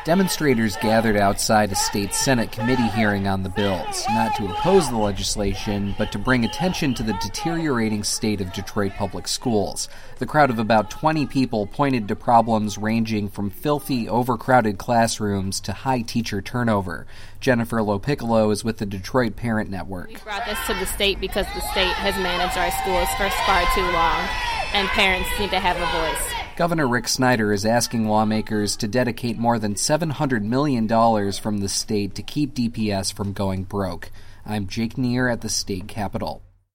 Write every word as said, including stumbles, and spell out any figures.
Demonstrators gathered outside a state Senate committee hearing on the bills, not to oppose the legislation, but to bring attention to the deteriorating state of Detroit public schools. The crowd of about twenty people pointed to problems ranging from filthy, overcrowded classrooms to high teacher turnover. Jennifer Lopiccolo is with the Detroit Parent Network. We brought this to the state because the state has managed our schools for far too long, and parents need to have a voice. Governor Rick Snyder is asking lawmakers to dedicate more than seven hundred million dollars from the state to keep D P S from going broke. I'm Jake Neer at the state capitol.